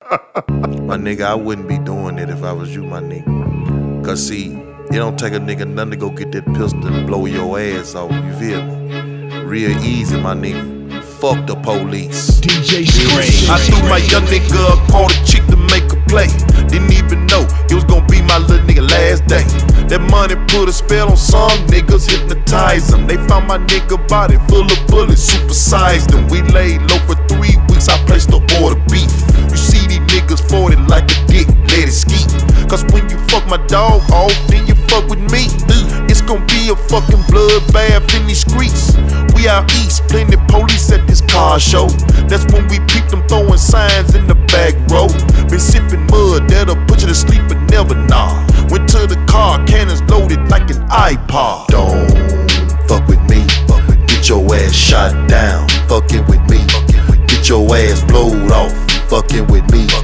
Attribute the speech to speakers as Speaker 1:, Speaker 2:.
Speaker 1: My nigga, I wouldn't be doing it if I was you, my nigga. Cause see, it don't take a nigga nothing to go get that pistol and blow your ass off, you feel me? Real easy, my nigga. Fuck the police.
Speaker 2: DJ Strange.
Speaker 1: I threw my young nigga a quarter chick to make a play. Didn't even know it was gonna be my little nigga last day. That money put a spell on some niggas, hypnotize them. They found my nigga body full of bullets, supersized them. We laid low for 3 weeks, I placed the order beef. You see these niggas 40 like a dick, let it ski. Cause when you fuck my dog off, then you fuck with me. It's gonna be a fucking bloodbath in these streets. We out east, plenty police at this car show. That's when we peep them throwing signs in the back row. Been sipping mud that'll put you to sleep but never nah. Went to the car, cannons loaded like an iPod. Don't fuck with me, get your ass shot down. Fucking with me, get your ass blowed off. Fucking with me,